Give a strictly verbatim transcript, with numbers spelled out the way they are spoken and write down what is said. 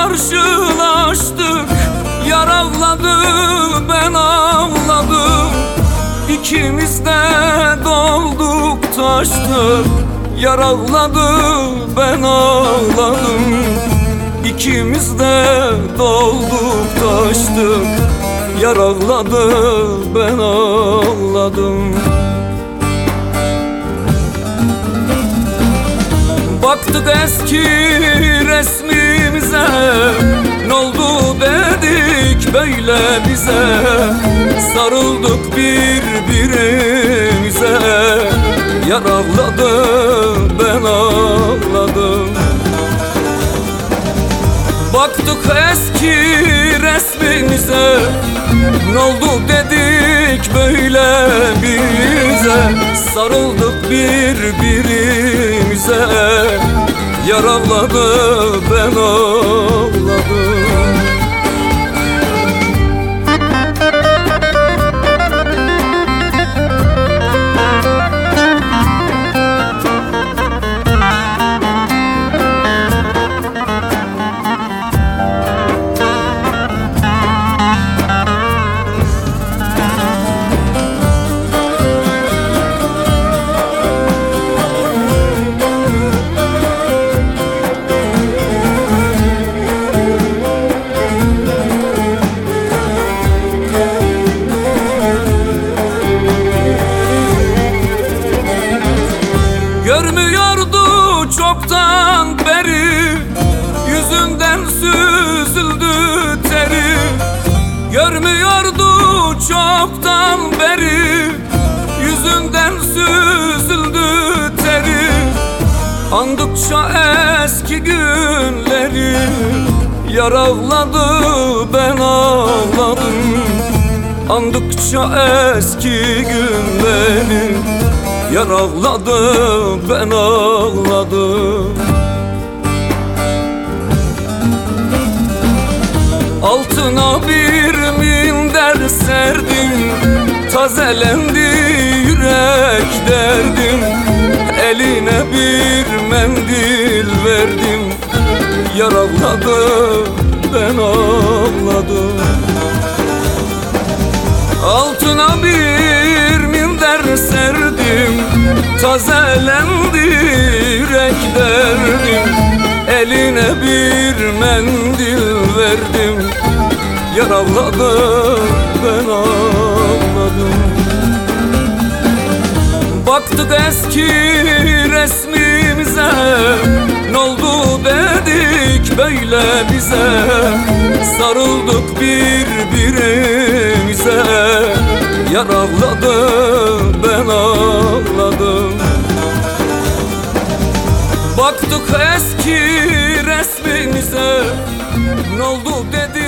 karşılaştık. Yar ağladı, ben ağladım. İkimiz de dolduk taştık. Yar ağladı, ben ağladım. İkimiz de dolduk taştık. Yar ağladı, ben ağladım. Baktık eski resmimize, n'oldu dedik böyle bize. Sarıldık birbirimize. Yar ağladı, ben ağladım. Baktık eski resmimize, n'oldu dedik böyle bize. Sarıldık birbirimize. Yar ağladı, ben ağladım. Görmüyordu çoktan beri, yüzünden süzüldü teri. Görmüyordu çoktan beri, yüzünden süzüldü teri. Andıkça eski günleri, yar ağladı, ben ağladım. Andıkça eski günleri, yar ağladı, ben ağladım. Altına bir minder serdim, tazelendi yürek derdim. Eline bir mendil verdim. Yar ağladı, ben ağladım. Altına bir minder serdim, tazelendi yürek derdim. Eline bir mendil verdim. Yar ağladı, ben ağladım. Baktık eski resmimize, n'oldu dedik böyle bize. Sarıldık birbirimize. Yar ağladı, ben ağladım. Baktık eski resmimize, n'oldu dedik